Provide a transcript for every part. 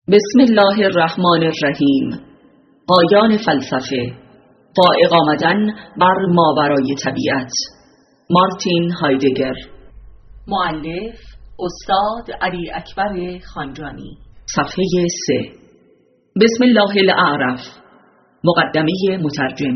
بسم الله الرحمن الرحیم. پایان فلسفه، فائق آمدن بر ماورای طبیعت. مارتین هایدگر. مؤلف استاد علی اکبر خانجانی. صفحه 3. بسم الله الاعرف. مقدمه مترجم.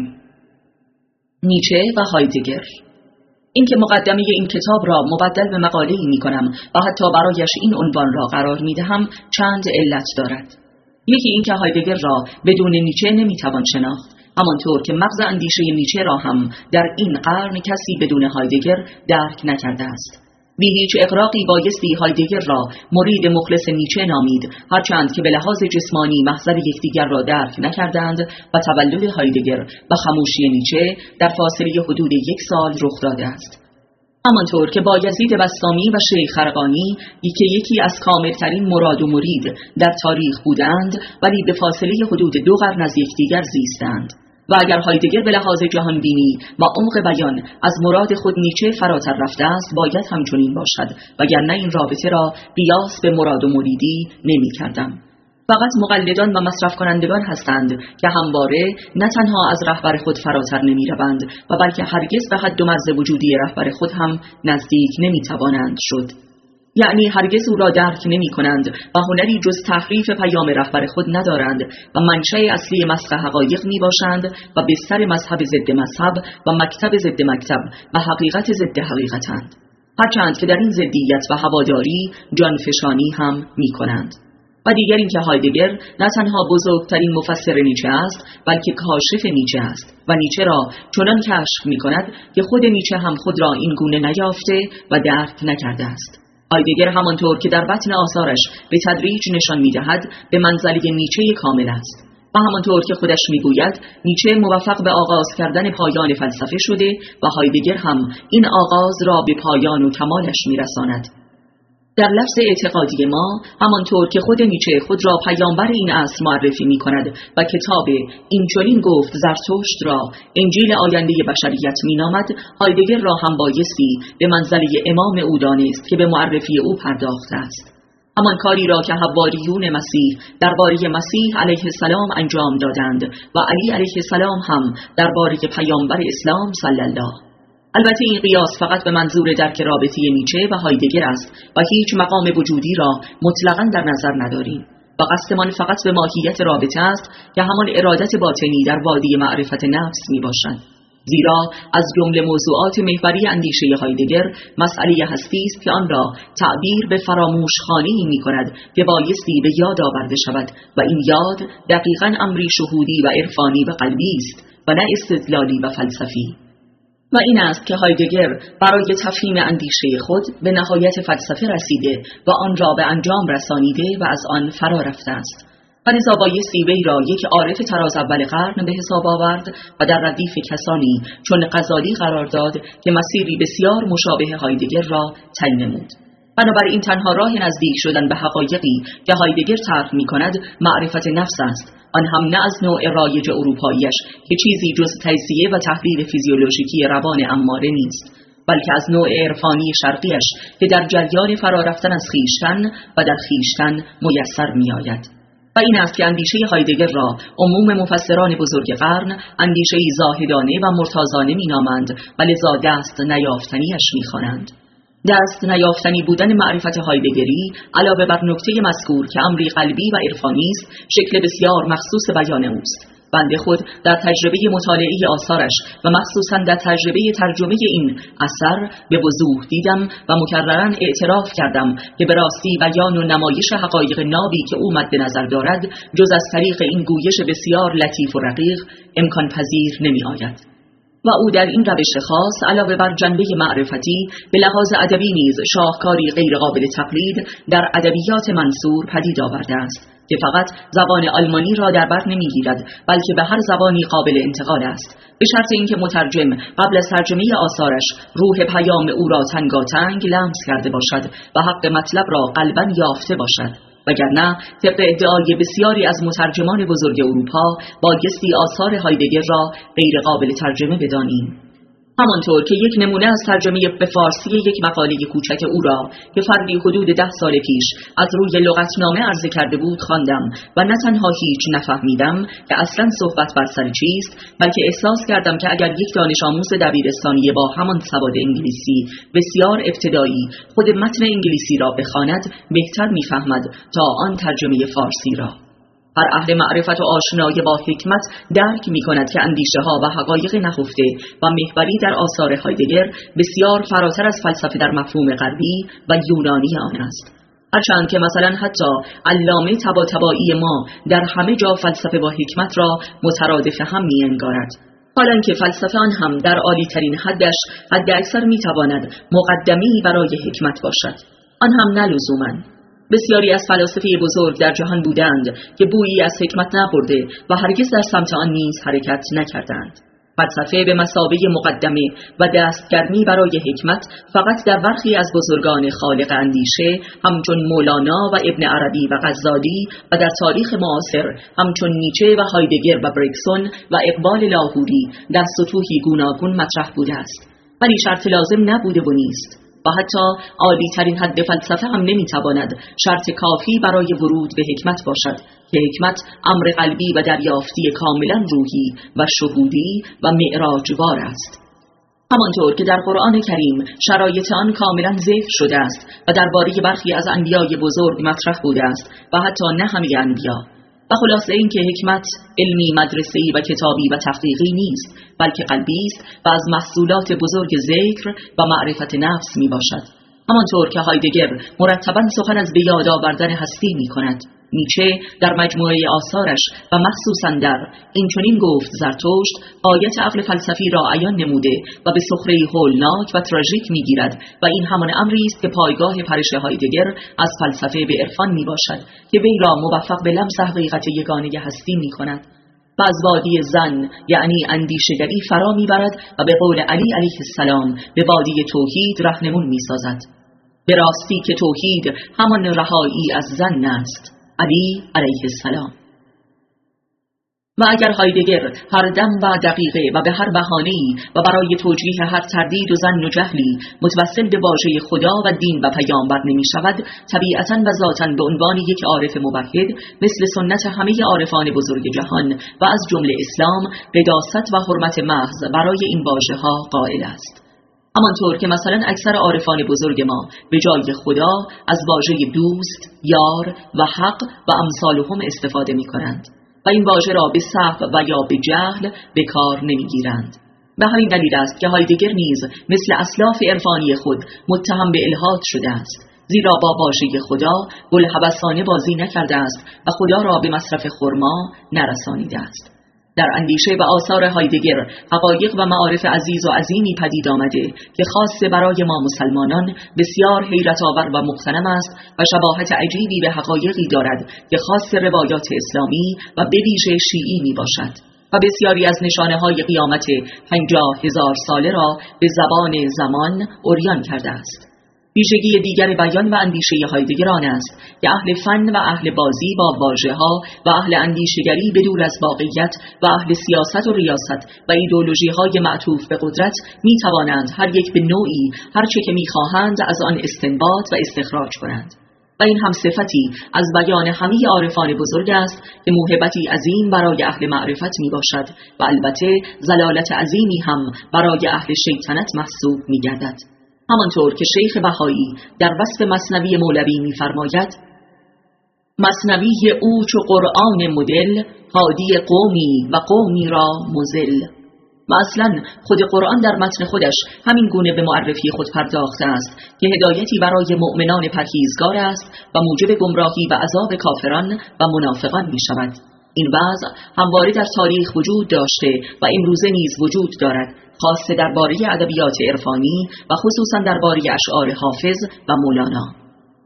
نیچه و هایدگر. اینکه مقدمه این کتاب را مبدل به مقاله‌ای می‌کنم و حتی برایش این عنوان را قرار می‌دهم چند علت دارد. یکی اینکه هایدگر را بدون نیچه نمی‌توان شناخت، همانطور که مغز اندیشه نیچه را هم در این قرن کسی بدون هایدگر درک نکرده است. بی هیچ اغراقی بایستی هایدگر را مرید مخلص نیچه نامید، هرچند که به لحاظ جسمانی محضر یکدیگر را درک نکردند و تولد هایدگر و خموشی نیچه در فاصله حدود 1 سال رخ داده است. همانطور که بایزید بسطامی و شیخ خرقانی که یکی از کاملترین مراد و مرید در تاریخ بودند، ولی به فاصله حدود 2 قرن از یکدیگر زیستند. و اگر هایدگر به لحاظ جهانبینی و عمق بیان از مراد خود نیچه فراتر رفته است، باید همچنین باشد، وگرنه این رابطه را قیاس به مراد و مریدی نمی کردم. فقط مقلدان و مصرف کنندگان هستند که همواره نه تنها از رهبر خود فراتر نمی روند و بلکه هرگز به حد و مرز وجودی رهبر خود هم نزدیک نمی توانند شد. یعنی هرگز او را درک نمی کنند و هنری جز تحریف پیام رهبر خود ندارند و منشأ اصلی مسخ حقایق می باشند و بستر مذهب ضد مذهب و مکتب ضد مکتب و حقیقت ضد حقیقتند، هرچند که در این ضدیت و هواداری جانفشانی هم می کنند. و دیگر اینکه هایدگر نه تنها بزرگترین مفسر نیچه است، بلکه کاشف نیچه است و نیچه را چنان کشف می کند که خود نیچه هم خود را این گونه نیافته و درک نکرده است. هایدگر همانطور که در بطن آثارش به تدریج نشان می‌دهد به منزله نیچه کامل است و همانطور که خودش می‌گوید نیچه موفق به آغاز کردن پایان فلسفه شده و هایدگر هم این آغاز را به پایان و کمالش می‌رساند. در لفظ اعتقادی ما، همانطور که خود نیچه خود را پیامبر این عصر معرفی می کند و کتاب این چنین گفت زرتشت را انجیل آینده بشریت می نامد، هایدگر را هم بایستی به منزله امام او دانست که به معرفی او پرداخته است. همان کاری را که حواریون مسیح درباره مسیح علیه السلام انجام دادند و علی علیه السلام هم درباره پیامبر اسلام صلی الله. البته این قیاس فقط به منظور درک رابطه نیچه و هایدگر است و هیچ مقام وجودی را مطلقاً در نظر نداریم و قصدمان فقط به ماهیت رابطه است که همان ارادت باطنی در وادی معرفت نفس می باشد. زیرا از جمله موضوعات محوری اندیشه هایدگر مسئله هستی است که آن را تعبیر به فراموش خانه‌ای می کند که بایستی به یاد آورده شود و این یاد دقیقاً امری شهودی و عرفانی و قلبی است و نه استدلالی و فلسفی. و این است که هایدگر برای تفهیم اندیشه خود به نهایت فلسفه رسیده و آن را به انجام رسانیده و از آن فرا رفته است. و لذا بایستی وی را یک عارف تراز اول قرن به حساب آورد و در ردیف کسانی چون غزالی قرار داد که مسیری بسیار مشابه هایدگر را طی نمود. بنابراین تنها راه نزدیک شدن به حقایقی که هایدگر طرح می‌کند معرفت نفس است، آن هم نه از نوع رایج اروپاییش که چیزی جز تجزیه و تحلیل فیزیولوژیکی روان اماره نیست، بلکه از نوع عرفانی شرقیش که در جریان فرا رفتن از خویشتن و در خویشتن میسر می‌آید. و این است که اندیشه هایدگر را عموم مفسران بزرگ قرن اندیشه‌ای زاهدانه و مرتازانه می‌نامند و لذا دست نیافتنیش می‌خوانند. دست نیافتنی بودن معرفت هایدگری علاوه بر نکته مذکور که امری قلبی و عرفانی است، شکل بسیار مخصوص بیان اوست. بنده خود در تجربه مطالعه آثارش و مخصوصاً در تجربه ترجمه این اثر به وضوح دیدم و مکرراً اعتراف کردم که به راستی بیان و نمایش حقایق نابی که او مد نظر دارد جز از طریق این گویش بسیار لطیف و رقیق امکان پذیر نمی آید. و او در این روش خاص علاوه بر جنبه معرفتی به لحاظ ادبی نیز شاهکاری غیر قابل تقلید در ادبیات منصور پدید آورده است که فقط زبان آلمانی را در بر نمیگیرد، بلکه به هر زبانی قابل انتقال است، به شرط اینکه مترجم قبل از ترجمه آثارش روح پیام او را تنگاتنگ لمس کرده باشد و حق مطلب را قلباً یافته باشد. وگرنه طبق ادعای بسیاری از مترجمان بزرگ اروپا بایستی آثار هایدگر را غیر قابل ترجمه بدانیم. همانطور که یک نمونه از ترجمه به فارسی یک مقاله کوچک او را که فردی حدود 10 سال پیش از روی لغتنامه عرضه کرده بود خواندم و نه تنها هیچ نفهمیدم که اصلا صحبت بر سر چیست، بلکه احساس کردم که اگر یک دانش آموز دبیرستانی با همان سواد انگلیسی بسیار ابتدایی خود متن انگلیسی را بخواند بهتر میفهمد تا آن ترجمه فارسی را. هر اهل معرفت و آشنای با حکمت درک می کند که اندیشه ها و حقایق نهفته و محوری در آثار هایدگر بسیار فراتر از فلسفه در مفهوم غربی و یونانی آن است. هرچند که مثلا حتی علامه طباطبایی ما در همه جا فلسفه با حکمت را مترادف هم می انگارد، حالان که فلسفه آن هم در عالی ترین حدش حد اکثر می تواند مقدمی برای حکمت باشد، آن هم نه لزوماً. بسیاری از فلاسفه بزرگ در جهان بودند که بویی از حکمت نبرده و هرگز در سمت آن نیز حرکت نکردند. فلسفه به مثابه مقدمه و دستگرمی برای حکمت فقط در برخی از بزرگان خالق اندیشه همچون مولانا و ابن عربی و غزالی و در تاریخ معاصر همچون نیچه و هایدگر و برکسون و اقبال لاهوری در سطوحی گوناگون مطرح بوده است، ولی شرط لازم نبوده و نیست. و حتی عالی ترین حد فلسفه هم نمیتواند شرط کافی برای ورود به حکمت باشد که حکمت امر قلبی و دریافتی کاملا روحی و شهودی و معراجوار است. همانطور که در قرآن کریم شرایط آن کاملا ذکر شده است و درباره برخی از انبیای بزرگ مطرح بوده است و حتی نه همه انبیا. و خلاصه این که حکمت علمی مدرسه‌ای و کتابی و تحقیقی نیست، بلکه قلبی است و از محصولات بزرگ ذکر و معرفت نفس می باشد. همانطور که هایدگر مرتباً سخن از بیاد آوردن هستی می کند. نیچه در مجموعه آثارش و مخصوصاً در این چنین گفت زرتشت غایت عقل فلسفی را عیان نموده و به سخره هولناک و تراژیک می گیرد و این همان امری است که پایگاه پرش هایدگر از فلسفه به عرفان می باشد که وی را موفق به لمس حقیقت یگانه هستی می کند و از وادی زن یعنی اندیشگری فرا می برد و به قول علی علیه السلام به وادی توحید رهنمون می سازد. به راستی که توحید همان رهایی از زن است. علی علیه السلام. و اگر هایدگر هر دم و دقیقه و به هر بهانه‌ای و برای توجیه هر تردید و ظن و جهلی متوسل به واژه خدا و دین و پیامبر نمی شود، طبیعتاً و ذاتاً به عنوان یک عارف موحد مثل سنت همه عارفان بزرگ جهان و از جمله اسلام قداست و حرمت محض برای این واژه‌ها قائل است. همانطور که مثلا اکثر عارفان بزرگ ما به جای خدا از واژه دوست، یار و حق و امثالهم استفاده می کنند و این واژه را به سهو و یا به جهل به کار نمی گیرند. به همین دلیل است که هایدگر نیز مثل اسلاف عرفانی خود متهم به الحاد شده است، زیرا با واژه خدا بوالهوسانه بازی نکرده است و خدا را به مصرف خرما نرسانیده است. در اندیشه و آثار هایدگر حقایق و معارف عزیز و عظیمی پدید آمده که خاص برای ما مسلمانان بسیار حیرت آور و مغتنم است و شباهت عجیبی به حقایقی دارد که خاص روایات اسلامی و به ویژه شیعی می باشد و بسیاری از نشانه های قیامت 50,000 ساله را به زبان زمان عریان کرده است. ویژگی دیگر بیان و اندیشه هایدگر آن است که اهل فن و اهل بازی با واژه‌ها و اهل اندیشگری بدور از واقعیت و اهل سیاست و ریاست و ایدئولوژی‌های معطوف به قدرت می توانند هر یک به نوعی هر چه که می خواهند از آن استنباط و استخراج کنند و این هم صفتی از بیان همه عارفان بزرگ است که موهبتی عظیم برای اهل معرفت می باشد و البته ضلالت عظیمی هم برای اهل شیطنت محسوب می گردد. همانطور که شیخ بهایی در وصف مثنوی مولوی می‌فرماید: مثنوی او چو قرآن مدل، هادی قومی و قومی را مضل. و اصلا خود قرآن در متن خودش همین گونه به معرفی خود پرداخته است که هدایتی برای مؤمنان پرهیزگار است و موجب گمراهی و عذاب کافران و منافقان می شود. این وضع همواره در تاریخ وجود داشته و امروزه نیز وجود دارد، خاصه درباره ادبیات عرفانی و خصوصا درباره اشعار حافظ و مولانا.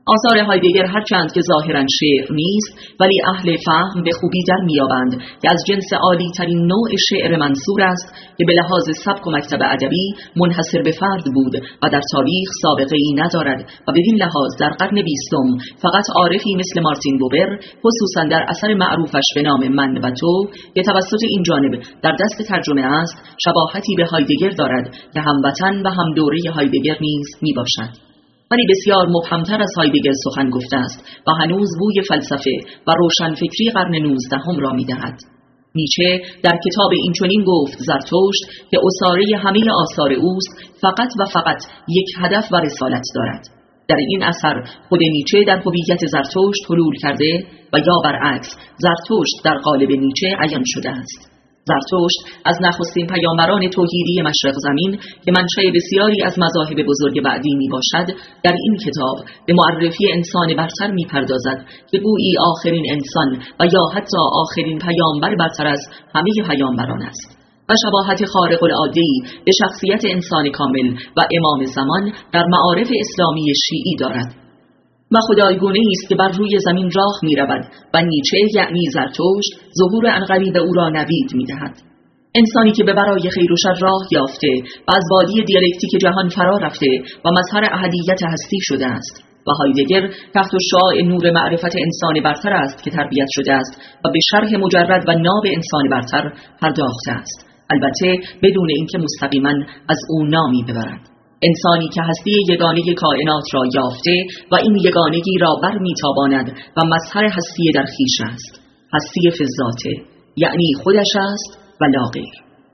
آثار هایدگر هرچند که ظاهراً شعر نیست ولی اهل فهم به خوبی در میابند که از جنس عالی ترین نوع شعر منثور است که به لحاظ سبک و مکتب ادبی منحصر به فرد بود و در تاریخ سابقه ای ندارد و بدین لحاظ در قرن 20 فقط عارفی مثل مارتین بوبر خصوصاً در اثر معروفش به نام من و تو که توسط این جانب در دست ترجمه است شباهتی به هایدگر دارد که هموطن و هم دوره هایدگر نیز میباشد. ولی بسیار مبهمتر از هایدگر سخن گفته است و هنوز بوی فلسفه و روشنفکری قرن 19 را می‌دهد. نیچه در کتاب اینچنین گفت زرتشت که اساره همه آثار اوست فقط و فقط یک هدف و رسالت دارد. در این اثر خود نیچه در هویت زرتشت حلول کرده و یا برعکس زرتشت در قالب نیچه عیان شده است. زرتشت از نخستین پیامبران توحیدی مشرق زمین که منشأ بسیاری از مذاهب بزرگ بعدی می باشد در این کتاب به معرفی انسان برتر می پردازد که گویی آخرین انسان و یا حتی آخرین پیامبر برتر از همه پیامبران است و شباهت خارق العاده‌ای به شخصیت انسان کامل و امام زمان در معارف اسلامی شیعی دارد و خدایگونه است که بر روی زمین راه می رود و نیچه یعنی زرتشت ظهور عنقریب او را نوید می دهد. انسانی که به برای خیر و شر راه یافته و از وادی دیالکتیک جهان فرا رفته و مظهر احدیت هستی شده است و هایدگر تحت شعاع نور معرفت انسان برتر است که تربیت شده است و به شرح مجرد و ناب انسان برتر پرداخته است، البته بدون اینکه مستقیما از او نامی ببرد. انسانی که هستی یگانه کائنات را یافته و این یگانگی را بر میتاباند و مظهر هستی در خویش است، هستی فی الذات، یعنی خودش است و لا غیر.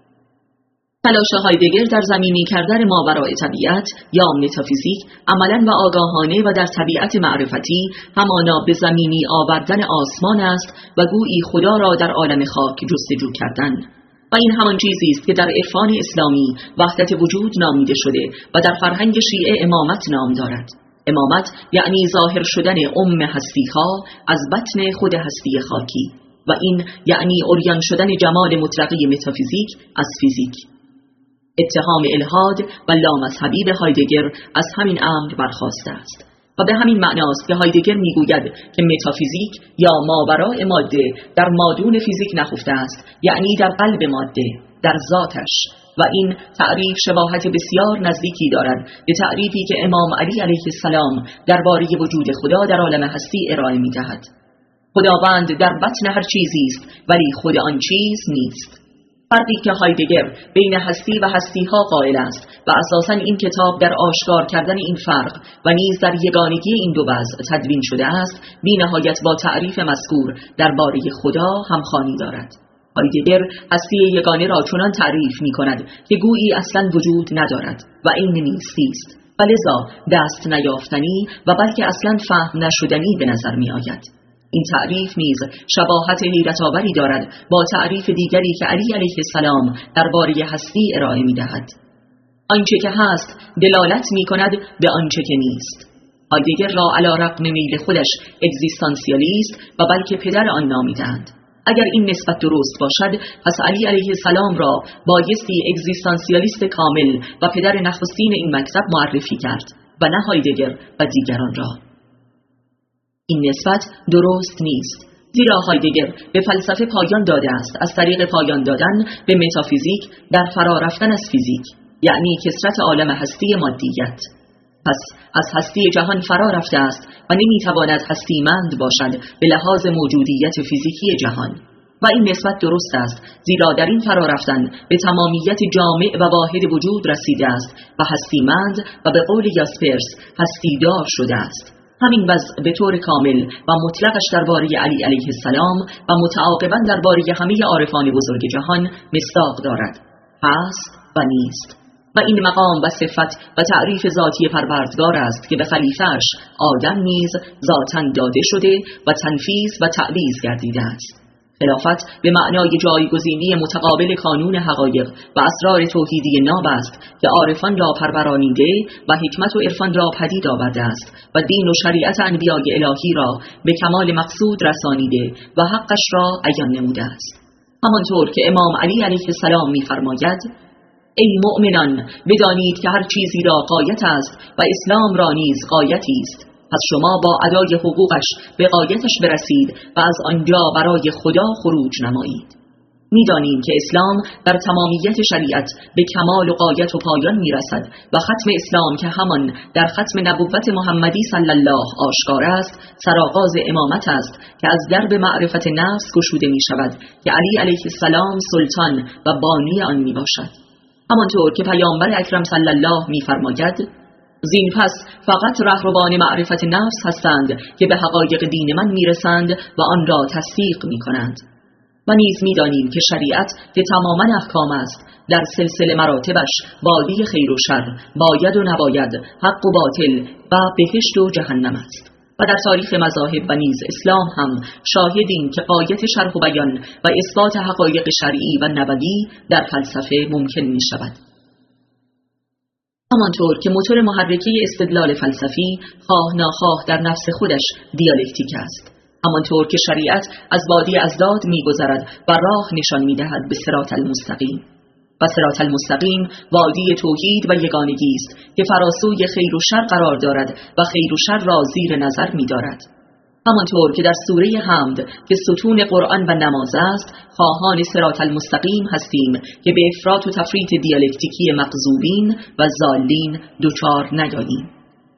تلاش هایدگر در زمینی کردن ماوراء طبیعت یا متافیزیک عملاً و آگاهانه و در طبیعت معرفتی همانا به زمینی آوردن آسمان است و گویی خدا را در عالم خاک جستجو کردن. و این همان چیزی است که در عرفان اسلامی وحدت وجود نامیده شده و در فرهنگ شیعه امامت نام دارد. امامت یعنی ظاهر شدن هستی‌ها از بطن خود هستی خاکی و این یعنی عریان شدن جمال مطلقی متافیزیک از فیزیک. اتهام الحاد و لامذهبی به هایدگر از همین امر برخاسته است و به همین معناست که هایدگر میگوید که متافیزیک یا ماوراء ماده در مادون فیزیک نهفته است، یعنی در قلب ماده، در ذاتش، و این تعریف شباهت بسیار نزدیکی دارد به تعریفی که امام علی علیه السلام درباره وجود خدا در عالم هستی ارائه می‌دهد. خداوند در بطن هر چیزی است ولی خود آن چیز نیست. فرقی که هایدگر بین هستی و هستی‌ها قائل است و اساساً این کتاب در آشکار کردن این فرق و نیز در یگانگی این دو وضع تدوین شده است، بی‌نهایت با تعریف مذکور درباره خدا همخوانی دارد. هایدگر هستی یگانه را چنان تعریف می‌کند که گویی اصلاً وجود ندارد و عین نیستی است و لذا دست نیافتنی و بلکه اصلاً فهم نشدنی به نظر می‌آید. این تعریف نیز شباهت حیرت‌آوری دارد با تعریف دیگری که علی علیه السلام درباره هستی ارائه می‌دهد. آنچه که هست دلالت می‌کند به آنچه که نیست. هایدگر را علی رغم میل خودش اگزیستانسیالیست و بلکه پدر آن نامیدند. اگر این نسبت درست باشد پس علی علیه السلام را بایستی اگزیستانسیالیست کامل و پدر نخستین این مکتب معرفی کرد و نه هایدگر و دیگران را. این نسبت درست نیست، زیرا هایدگر به فلسفه پایان داده است از طریق پایان دادن به متافیزیک در فرا رفتن از فیزیک، یعنی کثرت عالم هستی مادیت. پس از هستی جهان فرا رفته است و نمیتواند هستیمند باشد به لحاظ موجودیت فیزیکی جهان و این نسبت درست است، زیرا در این فرا رفتن به تمامیت جامع و واحد وجود رسیده است و هستیمند و به قول یاسپرس هستیدار شده است. همین وضع به طور کامل و مطلقش درباره علی علیه السلام و متعاقباً درباره همه عارفان بزرگ جهان مصداق دارد، هست و نیست. و این مقام و صفت و تعریف ذاتی پروردگار است که به خلیفه‌اش آدم نیز ذاتاً داده شده و تنفیذ و تعویض گردیده است. خلافت به معنای جایگزینی متقابل کانون حقایق و اسرار توحیدی ناب است که عارفان را پرورانیده و حکمت و عرفان را پدید آورده است و دین و شریعت انبیاء الهی را به کمال مقصود رسانیده و حقش را عیان نموده است. همانطور که امام علی علیه السلام می‌فرماید: ای مؤمنان، بدانید که هر چیزی را غایت است و اسلام را نیز غایتی است پس شما با ادای حقوقش به غایتش برسید و از آنجا برای خدا خروج نمایید. می‌دانیم که اسلام در تمامیت شریعت به کمال و غایت و پایان می‌رسد و ختم اسلام که همان در ختم نبوت محمدی صلی الله آشکار است، سرآغاز امامت است که از درب معرفت نفس گشوده می‌شود که علی علیه السلام سلطان و بانی آن میباشد. همانطور که پیامبر اکرم صلی الله می‌فرماید: زین پس فقط رهروان معرفت نفس هستند که به حقایق دین من میرسند و آن را تصدیق میکنند. و نیز میدانیم که شریعت که تماما احکام است در سلسله مراتبش وادی خیر و شر، باید و نباید، حق و باطل و بهشت و جهنم است. و در تاریخ مذاهب و نیز اسلام هم شاهدیم که غایت شرح و بیان و اثبات حقایق شرعی و نبوی در فلسفه ممکن می شود. همانطور که موتور محرکه استدلال فلسفی خواه ناخواه در نفس خودش دیالکتیک است، همانطور که شریعت از وادی اضداد می‌گذرد و راه نشان می‌دهد به صراط المستقیم، و صراط المستقیم وادی توحید و یگانگی است که فراسوی خیر و شر قرار دارد و خیر و شر را زیر نظر می‌دارد. همانطور که در سوره حمد که ستون قرآن و نماز است، خواهان صراط المستقیم هستیم که به افراط و تفریط دیالکتیکی مغضوبین و ضالین دچار نیاییم.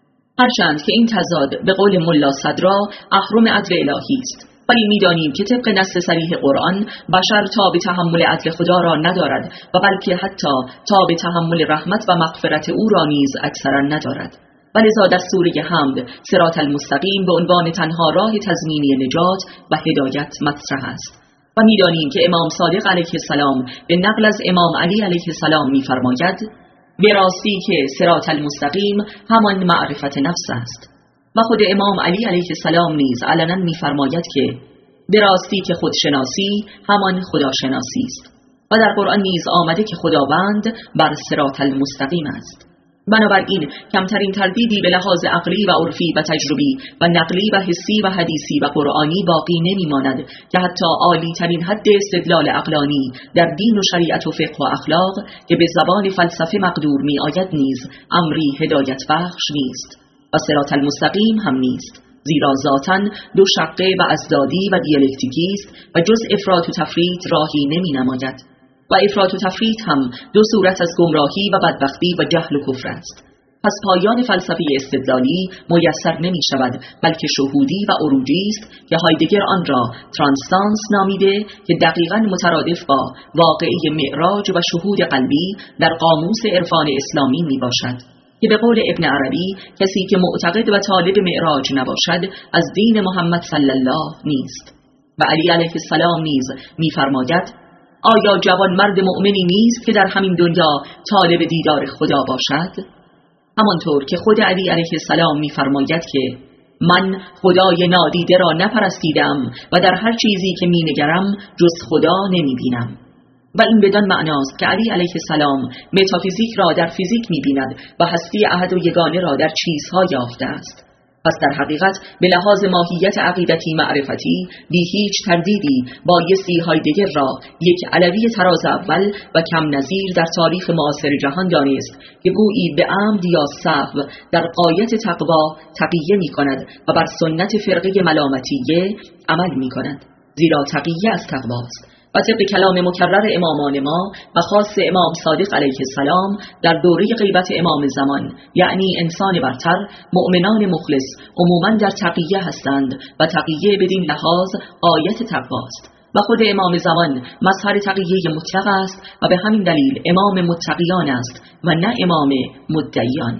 هرچند که این تضاد به قول ملا صدرا اهرم عدل الهی است، ولی می‌دانیم که طبق نص صریح قرآن بشر تاب تحمل عدل خدا را ندارد و بلکه حتی تاب تحمل رحمت و مغفرت او را نیز اکثرا ندارد. ولذا در سوره حمد صراط المستقیم به عنوان تنها راه تضمینی نجات و هدایت مطرح است. و می‌دانیم که امام صادق علیه السلام به نقل از امام علی علیه السلام می‌فرماید: به راستی که صراط المستقیم همان معرفت نفس است. و خود امام علی علیه السلام نیز علنا می‌فرماید که به راستی که خودشناسی همان خداشناسی است. و در قرآن نیز آمده که خداوند بر صراط المستقیم است. بنابراین کمترین تردیدی به لحاظ عقلی و عرفی و تجربی و نقلی و حسی و حدیثی و قرآنی باقی نمی‌ماند که حتی عالی ترین حد استدلال عقلانی در دین و شریعت و فقه و اخلاق که به زبان فلسفه مقدور می آید نیز امری هدایت بخش نیست و صراط المستقیم هم نیست، زیرا ذاتاً دو شقه و ازدادی و دیالکتیکی است و جز افراط و تفریط راهی نمی نماید. و افراط و تفریط هم دو صورت از گمراهی و بدبختی و جهل و کفر است. پس پایان فلسفه استدلالی میسر نمی شود، بلکه شهودی و عروجی است که هایدگر آن را ترانسانس نامیده که دقیقاً مترادف با واقعه معراج و شهود قلبی در قاموس عرفان اسلامی می باشد، که به قول ابن عربی کسی که معتقد و طالب معراج نباشد از دین محمد صلی الله نیست. و علی علیه السلام نیز می فرماید: آیا جوان مرد مؤمنی نیست که در همین دنیا طالب دیدار خدا باشد؟ همانطور که خود علی علیه السلام می‌فرماید که من خدای نادیده را نپرستیدم و در هر چیزی که می‌نگرم جز خدا نمی‌بینم. و این بدان معناست که علی علیه السلام متافیزیک را در فیزیک می‌بیند و هستی احد و یگانه را در چیزها یافته است. پس در حقیقت به لحاظ ماهیت عقیدتی معرفتی بی هیچ تردیدی بایستی هایدگر را یک علوی تراز اول و کم نظیر در تاریخ معاصر جهان دانست که گویی به عمد یا سهو در غایت تقوا تقیه می کند و بر سنت فرقه ملامتیه عمل می کند، زیرا تقیه از تقواست. و طبق کلام مکرر امامان ما و خاص امام صادق علیه السلام در دوره غیبت امام زمان، یعنی انسان برتر، مؤمنان مخلص عموماً در تقیه هستند و تقیه بدین لحاظ آیت تقواست. و خود امام زمان مظهر تقیه مطلق است و به همین دلیل امام متقیان است و نه امام مدعیان.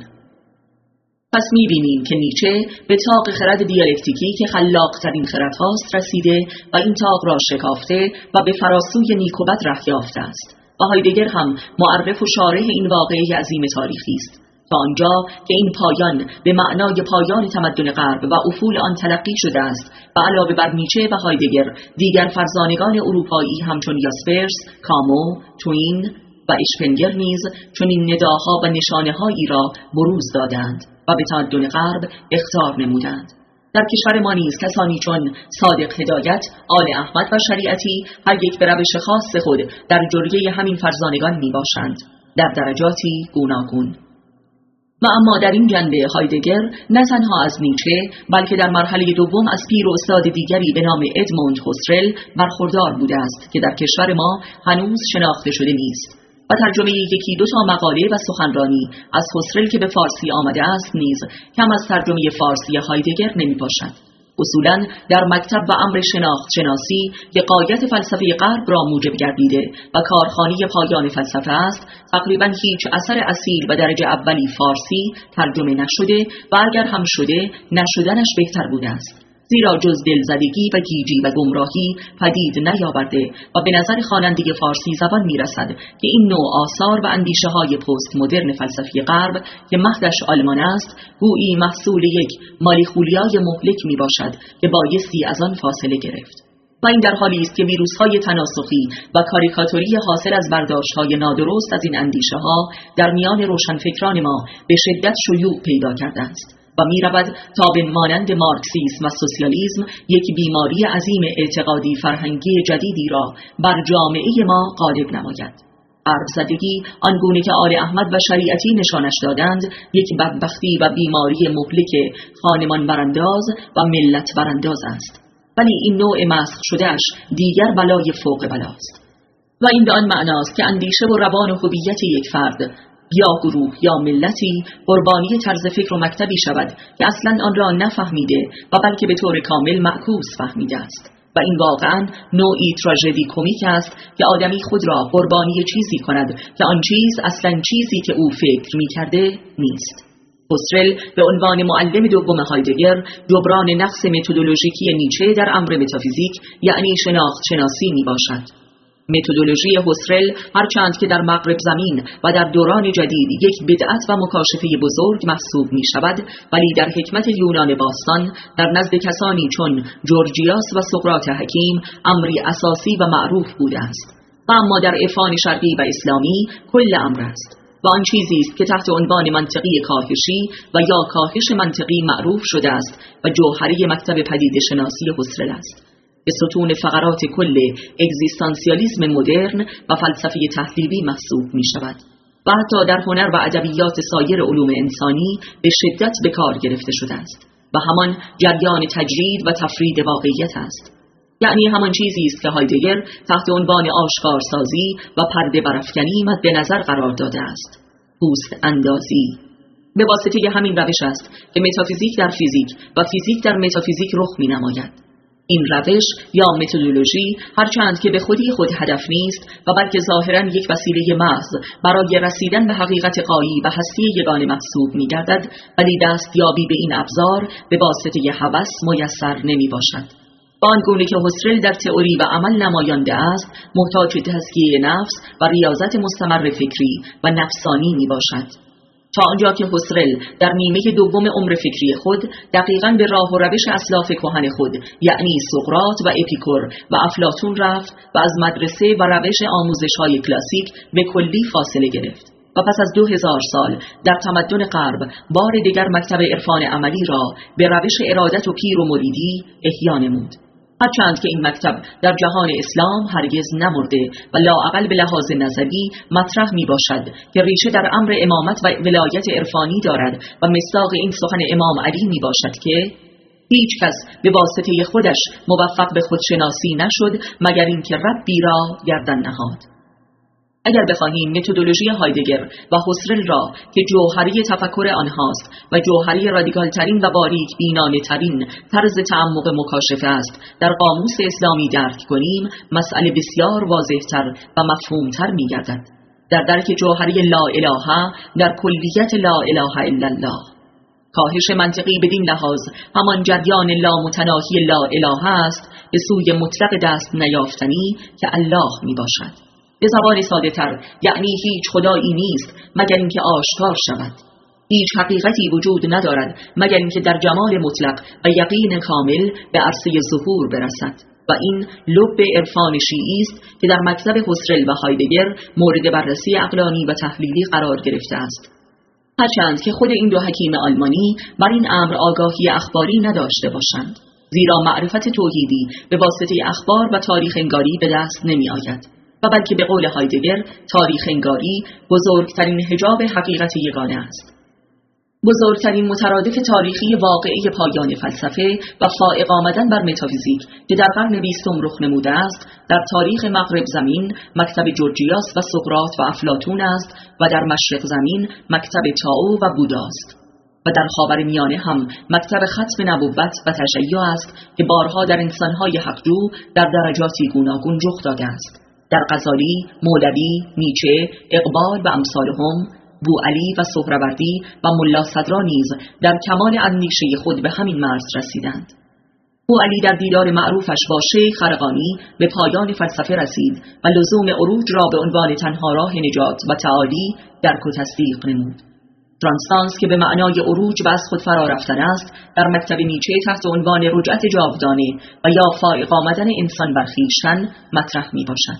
پس می‌بینیم که نیچه به طاق خرد دیالکتیکی که خلاق‌ترین خردهاست رسیده و این طاق را شکافته و به فراسوی نیک و بد ره یافته است. و هایدگر هم معرف و شارح این واقعه عظیم تاریخی است، تا آنجا که این پایان به معنای پایان تمدن غرب و افول آن تلقی شده است و علاوه بر نیچه و هایدگر دیگر فرزانگان اروپایی همچون یاسپرس، کامو، توین و اشپنگر نیز چنین نداها و نشانه‌هایی را بروز دادند و به تمدن غرب اخطار نمودند. در کشور ما نیز کسانی چون صادق هدایت، آل احمد و شریعتی هر یک به روش خاص خود در جریه همین فرزانگان می باشند، در درجاتی گوناگون. و اما در این جنبه هایدگر نه تنها از نیچه بلکه در مرحله دوم از پیر و استاد دیگری به نام ادموند هوسرل برخوردار بوده است که در کشور ما هنوز شناخته شده نیست و ترجمه یکی دو تا مقاله و سخنرانی از هوسرل که به فارسی آمده است نیز کم از ترجمه فارسی هایدگر نمی باشد. اصولاً در مکتب و امر شناخت شناسی که غایت فلسفه غرب را موجب گردیده و کارخانه پایان فلسفه است، تقریباً هیچ اثر اصیل و درجه اولی فارسی ترجمه نشده و اگر هم شده نشدنش بهتر بوده است، زیرا جز دلزدگی و گیجی و گمراهی پدید نیاورده و به نظر خواننده فارسی زبان میرسد که این نوع آثار و اندیشه های پست مدرن فلسفی غرب که مهدش آلمان است گویی محصول یک مالیخولیای مهلک می باشد که بایستی از آن فاصله گرفت. و این در حالی است که ویروس‌های تناسخی و کاریکاتوری حاصل از برداشت‌های نادرست از این اندیشه‌ها در میان روشنفکران ما به شدت شیوع پیدا کرده است و می رود تا به مانند مارکسیسم و سوسیالیسم یک بیماری عظیم اعتقادی فرهنگی جدیدی را بر جامعه ما غالب نماید. غرب‌زدگی آنگونه که آل احمد و شریعتی نشانش دادند یک بدبختی و بیماری مهلک خانمان برانداز و ملت برانداز است، ولی این نوع مسخ شدهش دیگر بلای فوق بلاست و این به آن معناست که اندیشه و روان و هویت یک فرد یا گروه یا ملتی قربانی طرز فکر و مکتبی شود که اصلا آن را نفهمیده و بلکه به طور کامل معکوس فهمیده است و این واقعا نوعی تراژدی کمیک است که آدمی خود را قربانی چیزی کند که آن چیز اصلا چیزی که او فکر می کرده نیست. هوسرل به عنوان معلم دوم هایدگر جبران نقص متدولوژیکی نیچه در امر متافیزیک یعنی شناخت شناسی می باشد. متدولوژی هوسرل هرچند که در مغرب زمین و در دوران جدید یک بدعت و مکاشفه بزرگ محسوب می شود، ولی در حکمت یونان باستان در نزد کسانی چون جورجیاس و سقراط حکیم امری اساسی و معروف بوده است و اما در عرفان شرقی و اسلامی کل امر است و آن چیزی است که تحت عنوان منطقی کاهشی و یا کاهش منطقی معروف شده است و جوهره مکتب پدیده شناسی هوسرل است. به ستون فقرات کل اگزیستانسیالیسم مدرن و فلسفه تحلیلی محسوب می شود و حتی در هنر و ادبیات سایر علوم انسانی به شدت به کار گرفته شده است و همان جریان تجرید و تفرید واقعیت است، یعنی همان چیزی است که هایدگر تحت عنوان آشکارسازی و پرده برافکنی مد نظر قرار داده است، پوست اندازی. به واسطه همین روش است که متافیزیک در فیزیک و فیزیک در متافیزیک رخ می نماید. این روش یا متدولوژی هرچند که به خودی خود هدف نیست و بلکه ظاهراً یک وسیله محض برای رسیدن به حقیقت غایی و هستی یگانه محسوب می‌گردد، ولی دستیابی به این ابزار به واسطه هوس میسر نمی‌باشد. با آنگونه که هوسرل در تئوری و عمل نمایانده است، محتاج تزکیه نفس و ریاضت مستمر فکری و نفسانی می‌باشد. تا آنجا که هوسرل در نیمه دوم عمر فکری خود دقیقاً به راه و روش اسلاف کهن خود یعنی سقراط و اپیکور و افلاطون رفت و از مدرسه و روش آموزش‌های کلاسیک به کلی فاصله گرفت و پس از 2000 سال در تمدن غرب بار دیگر مکتب عرفان عملی را به روش ارادت و پیر و مریدی احیا نمود. هرچند که این مکتب در جهان اسلام هرگز نمرده و لااقل به لحاظ نظری مطرح می باشد که ریشه در امر امامت و ولایت عرفانی دارد و مصداق این سخن امام علی می باشد که هیچ کس به واسطه خودش موفق به خودشناسی نشد مگر اینکه ربی را گردن نهاد. اگر بخواهیم متدولوژی هایدگر و هوسرل را که جوهری تفکر آنهاست و جوهری رادیکال ترین و باریک بینانه ترین طرز تعمق مکاشفه است در قاموس اسلامی درک کنیم، مسئله بسیار واضح‌تر و مفهوم‌تر می‌گردد. در درک جوهری لا اله در کلیت لا اله الا الله، کاهش منطقی بدین لحاظ همان جریان لا متناهی لا اله است به سوی مطلق دست نیافتنی که الله میباشد. به زبان ساده تر یعنی هیچ خدایی نیست مگر اینکه آشکار شود. هیچ حقیقتی وجود ندارد مگر اینکه در جمال مطلق و یقین کامل به عرصه ظهور برسد و این لب عرفان شیعی است که در مکتب هوسرل و هایدگر مورد بررسی عقلانی و تحلیلی قرار گرفته است. هرچند که خود این دو حکیم آلمانی بر این امر آگاهی اخباری نداشته باشند، زیرا معرفت توحیدی به واسطه اخبار و تاریخ انگاری به دست نمی آید و بلکه به قول هایدگر تاریخ انگاری بزرگترین حجاب حقیقت یگانه است. بزرگترین مترادف تاریخی واقعی پایان فلسفه و فائق آمدن بر متافیزیک که در قرن 20 رخ نموده است، در تاریخ مغرب زمین مکتب جورجیاس و سقراط و افلاطون است و در مشرق زمین مکتب تائو و بوداست. و در خاورمیانه هم مکتب ختم نبوت و تشیع است که بارها در انسانهای حقجو در درجاتی گوناگون رخ داده است. در غزالی، مولوی، نیچه، اقبال و امثالهم، بوعلی و سهروردی و ملا صدرا نیز در کمال اندیشه خود به همین مرز رسیدند. بوعلی در دیدار معروفش با شیخ خرقانی به پایان فلسفه رسید و لزوم عروج را به عنوان تنها راه نجات و تعالی درک و تصدیق نمود. ترانسانس که به معنای عروج و از خود فرا رفتن است، در مکتب نیچه تحت عنوان رجعت جاودانه و یا فائق آمدن انسان بر خویشتن مطرح می باشد.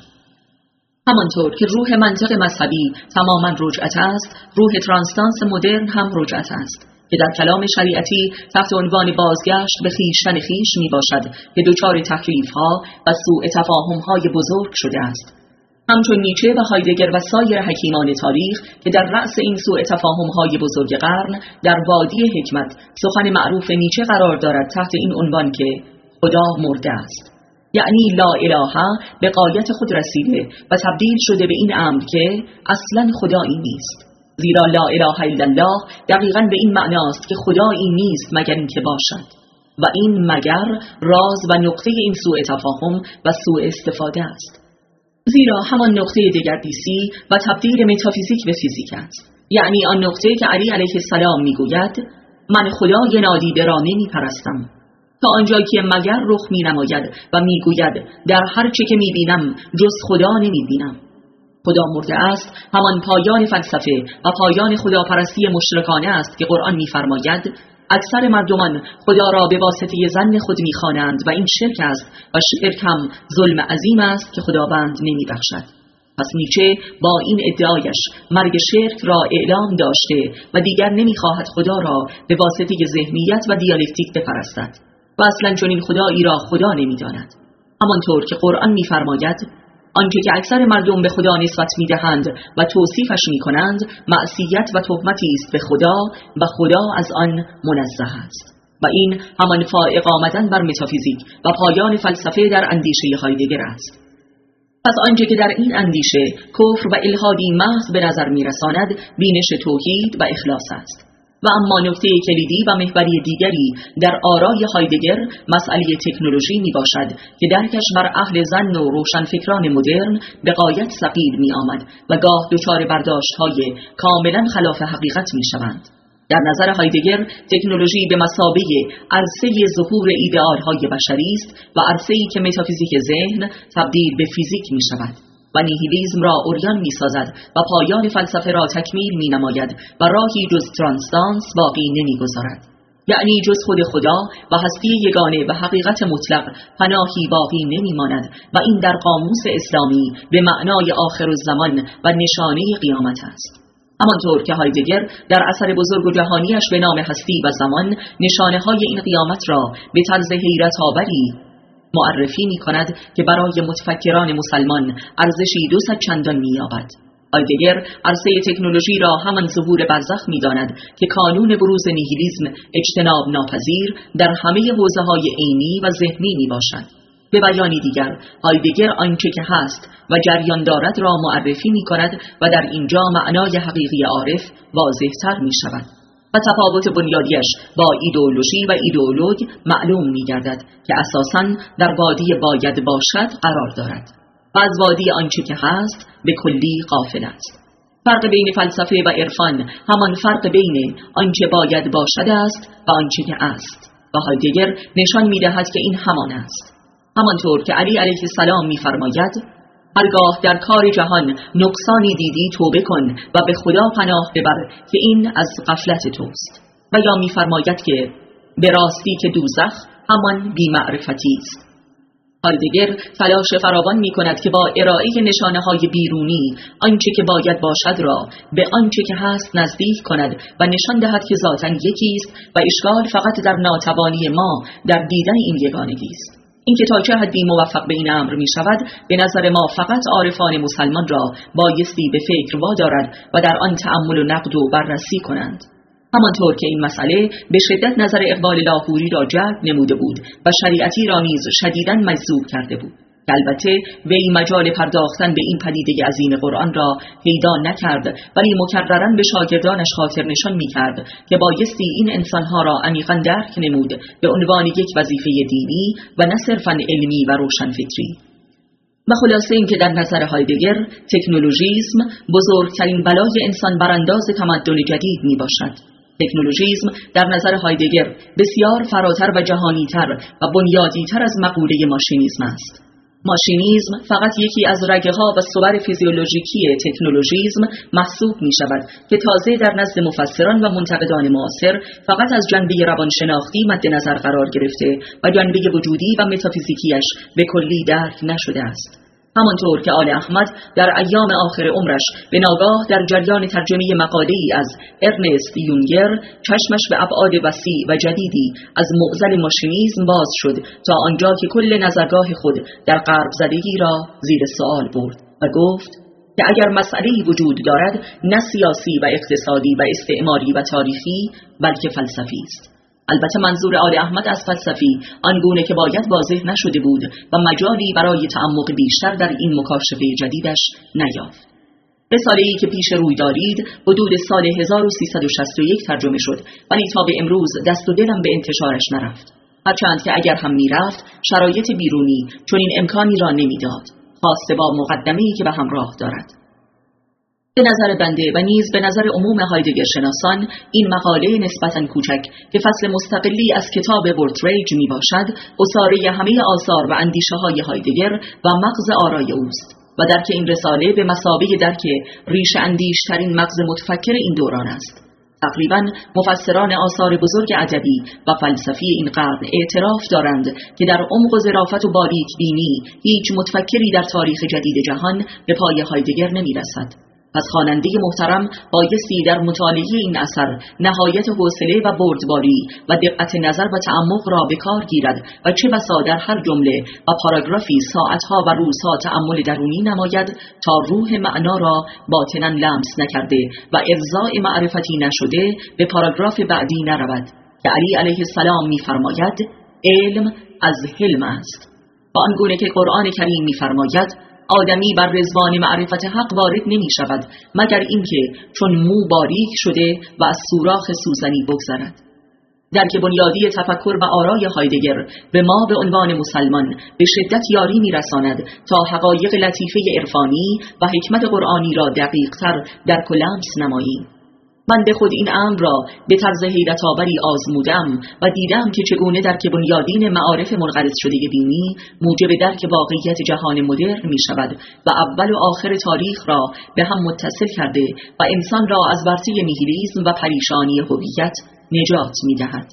همانطور که روح منطق مذهبی تماما رجعت است، روح ترانسانس مدرن هم رجعت است که در کلام شریعتی تحت عنوان بازگشت به خویشتن خویش می باشد که دچار تحریف‌ها و سوء تفاهم‌های بزرگ شده است. همچون نیچه و هایدگر و سایر حکیمان تاریخ که در رأس این سوء تفاهم‌های بزرگ قرن در وادی حکمت سخن معروف نیچه قرار دارد تحت این عنوان که خدا مرده است، یعنی لا اله به غایت خود رسیده و تبدیل شده به این امر که اصلا خدایی نیست. زیرا لا اله الا الله دقیقاً به این معناست که خدایی نیست مگر اینکه باشد، و این مگر راز و نقطه این سوء تفاهم و سوء استفاده است. زیرا همان نقطه دگردیسی و تبدیل متافیزیک به فیزیک است، یعنی آن نقطه که علی علیه السلام میگوید من خدای نادیده را نمیپرستم، تا آنجایی که مگر رخ می نماید و می گوید در هر چه که می بینم جز خدا نمی بینم. خدا مرده است همان پایان فلسفه و پایان خداپرستی مشرکانه است که قرآن می فرماید اکثر مردمان خدا را به واسطه ظن خود می خوانند و این شرک است و شرک هم ظلم عظیم است که خداوند نمی بخشد. پس نیچه با این ادعایش مرگ شرک را اعلام داشته و دیگر نمی خواهد خدا را به واسطه ذهنیت و دیالکتیک بپرستد و اصلا چنین خدایی را خدا نمی‌داند. همانطور که قرآن می‌فرماید آنچه که اکثر مردم به خدا نسبت می‌دهند و توصیفش می‌کنند معصیت و تهمتی است به خدا و خدا از آن منزه است. و این همان فائق آمدن بر متافیزیک و پایان فلسفه در اندیشه هایدگر است. پس آنچه که در این اندیشه کفر و الحادی محض به نظر می‌رساند بینش توحید و اخلاص است. و اما نکته کلیدی و محوری دیگری در آرای هایدگر مسئله تکنولوژی می باشد که درکش بر اهل ظن و روشنفکران مدرن به غایت ثقیل می آمد و گاه دچار برداشت‌های کاملا خلاف حقیقت می شوند. در نظر هایدگر تکنولوژی به مثابه عرصه ظهور ایدئال‌های بشری است و عرصه‌ای که متافیزیک ذهن تبدیل به فیزیک می شود و نیهیلیسم را عریان می سازد و پایان فلسفه را تکمیل می نماید و راهی جز ترانسانس باقی نمی گذارد. یعنی جز خود خدا و هستی یگانه و حقیقت مطلق پناهی باقی نمی ماند و این در قاموس اسلامی به معنای آخر الزمان و نشانه قیامت است. همانطور که هایدگر در اثر بزرگ و جهانیش به نام هستی و زمان نشانه های این قیامت را به طرز حیرت آوری معرفی می کند که برای متفکران مسلمان ارزشی 200 چندان می یابد. هایدگر عرصه تکنولوژی را همان ظهور برزخ می داند که کانون بروز نیهیلیسم اجتناب ناپذیر در همه حوزه‌های عینی و ذهنی می باشد. به بیانی دیگر هایدگر آنچه که هست و جریان دارد را معرفی می کند و در اینجا معنای حقیقی عارف واضح تر می شود و تفاوت بنیادیش با ایدئولوژی و ایدئولوگ معلوم می گردد که اساساً در وادی باید باشد قرار دارد و از وادی آنچه که هست به کلی غافل است. فرق بین فلسفه و عرفان همان فرق بین آنچه باید باشد است و آنچه که است و هایدگر نشان می دهد که این همان است. همانطور که علی علیه السلام می فرماید هرگاه در کار جهان نقصانی دیدی توبه کن و به خدا پناه ببر که این از غفلت توست. و یا می فرماید که به راستی که دوزخ همان بی‌معرفتی است. هایدگر تلاش فراوان می کند که با ارائه نشانه های بیرونی آنچه که باید باشد را به آنچه که هست نزدیک کند و نشان دهد که ذاتاً یکی است و اشکال فقط در ناتوانی ما در دیدن این یگانگی است. اینکه تا چه حدی موفق به این امر می شود به نظر ما فقط عارفان مسلمان را بایستی به فکر وادارد و در آن تأمل و نقد و بررسی کنند. همانطور که این مسئله به شدت نظر اقبال لاهوری را جلب نموده بود و شریعتی را نیز شدیداً مجذوب کرده بود. البته وی مجال پرداختن به این پدیده عظیم قرآن را پیدا نکرد، ولی مکرراً به شاگردانش خاطر نشان می‌کرد که بایستی این انسانها را عمیقاً درک نمود به عنوان یک وظیفه دینی و نه صرفاً علمی و روشنفکری. و خلاصه این که در نظر هایدگر تکنولوژیسم بزرگترین بلای انسان برانداز تمدن جدید میباشد. تکنولوژیسم در نظر هایدگر بسیار فراتر و جهانی‌تر و بنیادی‌تر از مقوله ماشینیسم است. ماشینیسم فقط یکی از رگه‌ها و صور فیزیولوژیکی تکنولوژیسم محسوب می شود که تازه در نزد مفسران و منتقدان معاصر فقط از جنبه روانشناختی مد نظر قرار گرفته و جنبه وجودی و متافیزیکیش به کلی درک نشده است. همانطور که آل احمد در ایام آخر عمرش به ناگاه در جریان ترجمه مقاله‌ای از ارنست یونگر چشمش به ابعاد وسیع و جدیدی از معضل ماشینیسم باز شد تا آنجا که کل نظرگاه خود در غرب زدگی را زیر سوال برد و گفت که اگر مسئله‌ای وجود دارد نه سیاسی و اقتصادی و استعماری و تاریخی بلکه فلسفی است. البته منظور آل احمد از فلسفی آنگونه که باید واضح نشده بود و مجالی برای تعمق بیشتر در این مکاشفه جدیدش نیافت. رساله‌ای که پیش روی دارید حدود سال 1361 ترجمه شد ولی تا به امروز دست و دلم به انتشارش نرفت. هرچند که اگر هم میرفت شرایط بیرونی چنین امکانی را نمیداد، خاصه با مقدمه‌ای که به همراه دارد. به نظر بنده و نیز به نظر عموم هایدگر شناسان این مقاله نسبتاً کوچک که فصل مستقلی از کتاب بورتریج می باشد اصاره همه آثار و اندیشه های هایدگر و مغز آرای اوست و درک این رساله به مثابه درک ریشه اندیشترین مغز متفکر این دوران است. تقریباً مفسران آثار بزرگ ادبی و فلسفی این قرن اعتراف دارند که در عمق و ظرافت و باریک بینی هیچ متفکری در تاریخ جدید جهان به پای هایدگر نمی رسد. پس خواننده محترم بایستی در مطالعه این اثر نهایت حوصله و بردباری و دقت نظر و تعمق را به کار گیرد و چه بسا در هر جمله و پاراگرافی ساعتها و روزها تأمل درونی نماید تا روح معنا را باطنا لمس نکرده و ارضاء معرفتی نشده به پاراگراف بعدی نرود که علی علیه السلام می‌فرماید علم از حلم است و آنگونه که قرآن کریم می‌فرماید آدمی بر رضوان معرفت حق وارد نمی شود مگر اینکه چون مو باریک شده و از سوراخ سوزنی بگذرد. درک بنیادی تفکر و آرای هایدگر به ما به عنوان مسلمان به شدت یاری می رساند تا حقایق لطیفه عرفانی و حکمت قرآنی را دقیق تر درک و لمس نماییم. من به خود این امر را به طرز حیرت آوری آزمودم و دیدم که چگونه درک بنیادین معارف منقرض شده دینی موجب درک واقعیت جهان مدرن می شود و اول و آخر تاریخ را به هم متصل کرده و انسان را از ورطه نیهیلیسم و پریشانی هویت نجات می دهد.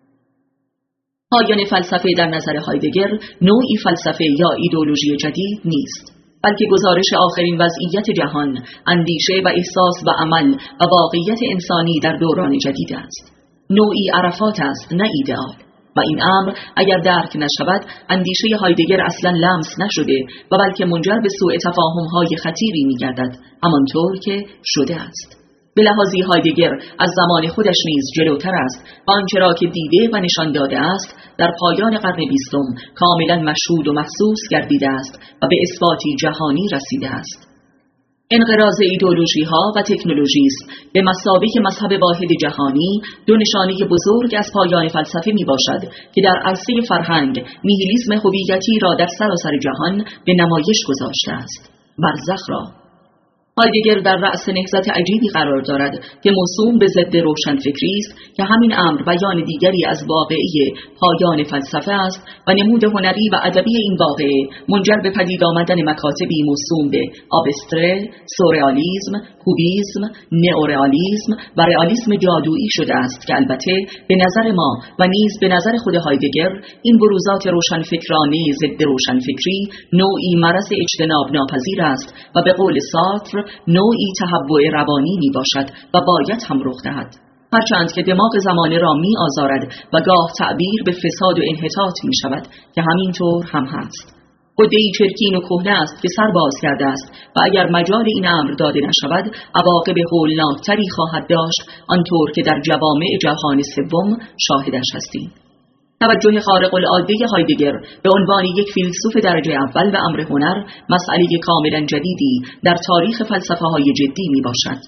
پایان فلسفه در نظر هایدگر نوعی فلسفه یا ایدئولوژی جدید نیست، بلکه گزارش آخرین وضعیت جهان، اندیشه و احساس و عمل و واقعیت انسانی در دوران جدید است. نوعی عرفات است نه ایدئال و این امر اگر درک نشود اندیشه هایدگر اصلا لمس نشده و بلکه منجر به سوء تفاهم‌های خطیری می‌گردد همانطور که شده است. به لحاظی هایدگر از زمان خودش نیز جلوتر است و آنچه را که دیده و نشان داده است در پایان قرن 20 کاملا مشهود و محسوس گردیده است و به اثباتی جهانی رسیده است. انقراض ایدئولوژی‌ها و تکنولوژیسم به مثابه مذهب واحد جهانی دو نشانه بزرگ از پایان فلسفه میباشد که در عرصه فرهنگ نیهیلیسم هویتی را در سراسر جهان به نمایش گذاشته است. برزخ را هایدگر در رأس نهضت عجیبی قرار دارد که موسوم به ضد روشنفکری است که همین امر بیان دیگری از واقعه پایان فلسفه است و نمود هنری و ادبی این واقعه منجر به پدید آمدن مکاتبی موسوم به آبستره، سورئالیسم، کوبیسم، نئورئالیسم و رئالیسم جادویی شده است که البته به نظر ما و نیز به نظر خود هایدگر این بروزات روشنفکرانه ضد روشنفکری نوعی مرض اجتناب ناپذیر است و به قول سارتر نوعی تهوع روانی می باشد و باید هم رخ دهد، هرچند که دماغ زمانه را می آزارد و گاه تعبیر به فساد و انحطاط می شود که همینطور هم هست. غده‌ای چرکین و کهنه است که سر باز کرده است و اگر مجال این امر داده نشود عواقب هولناکتری خواهد داشت، آنطور که در جوامع جهان سوم شاهدش هستیم. توجه خارق العاده هایدگر به عنوان یک فیلسوف درجه اول به امر هنر مسئله کاملا جدیدی در تاریخ فلسفه‌های جدی می باشد.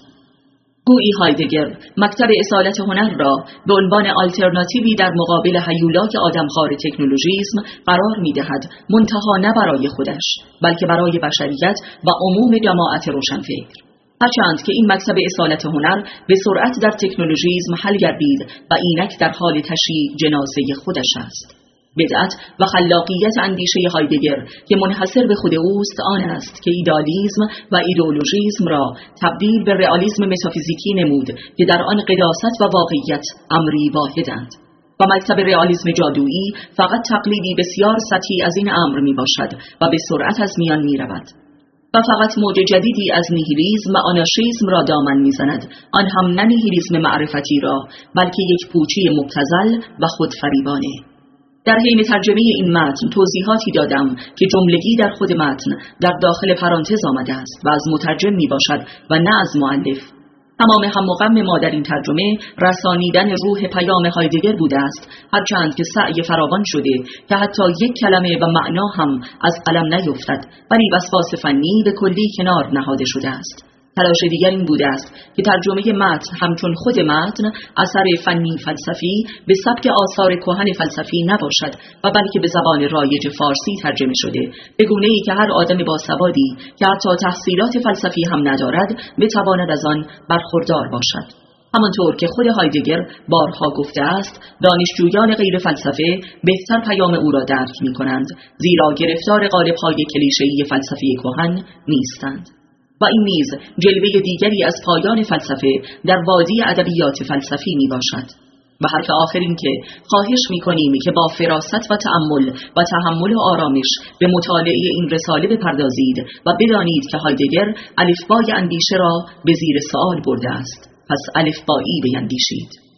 گویی هایدگر مکتب اصالت هنر را به عنوان آلترناتیوی در مقابل هیولای آدمخوار تکنولوژیسم قرار می دهد، منتها نه برای خودش بلکه برای بشریت و عموم جماعت روشنفکر. هرچند که این مکتب اصالت هنر به سرعت در تکنولوژیسم حل گردید و اینک در حال تشییع جنازه خودش است. بدعت و خلاقیت اندیشه هایدگر که منحصر به خود اوست آن است که ایدالیسم و ایدئولوژیسم را تبدیل به رئالیسم متافیزیکی نمود که در آن قداست و واقعیت امری واحدند. و مکتب رئالیسم جادویی فقط تقلیدی بسیار سطحی از این امر می باشد و به سرعت از میان می رود و فقط موج جدیدی از نیهیلیسم و آنارشیسم را دامن میزند، آن هم نه نیهیلیسم معرفتی را بلکه یک پوچی مبتذل و خودفریبانه. در حین ترجمه این متن توضیحاتی دادم که جملگی در خود متن در داخل پرانتز آمده است و از مترجم می باشد و نه از مؤلف. تمام هم و غم ما در این ترجمه رسانیدن روح پیام هایدگر بوده است، هرچند که سعی فراوان شده که حتی یک کلمه و معنا هم از قلم نیفتد، ولی وسواس فنی به کلی کنار نهاده شده است. تلاش دیگر این بوده است که ترجمه متن همچون خود متن اثر فنی فلسفی به سبک آثار کهن فلسفی نباشد و بلکه به زبان رایج فارسی ترجمه شده، به گونه‌ای که هر آدم باسوادی که حتی تحصیلات فلسفی هم ندارد بتواند از آن برخوردار باشد. همانطور که خود هایدگر بارها گفته است، دانشجویان غیر فلسفه بهتر پیام او را درک می کنند، زیرا گرفتار قالب‌های کلیشه‌ای فلسفی کهن نیستند. و این نیز جلوه دیگری از پایان فلسفه در وادی ادبیات فلسفی می باشد. و حرف آخر این که خواهش می کنیم که با فراست و تأمل و تحمل و آرامش به مطالعه این رساله بپردازید و بدانید که هایدگر الفبای اندیشه را به زیر سوال برده است. پس الفبایی بیندیشید.